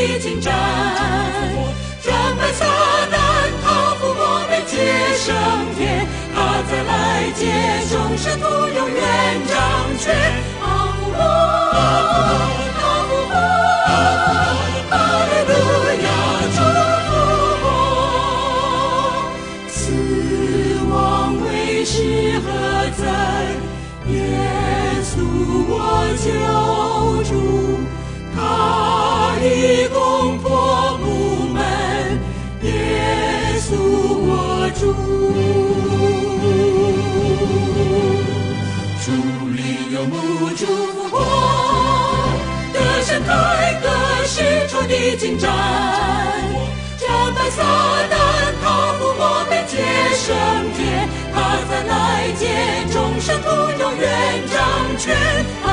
的进展，战败撒旦，他复活被接升天，他再来接众圣徒永远掌权。他复活，他复活，哈利路亚，主复活。死亡为时何在？耶稣我救主，他已攻破墓门，耶稣我主。主领有目，主复活，得胜凯歌使出的进展，战败撒旦，他复活被接升天，他再来接众圣徒永远掌权。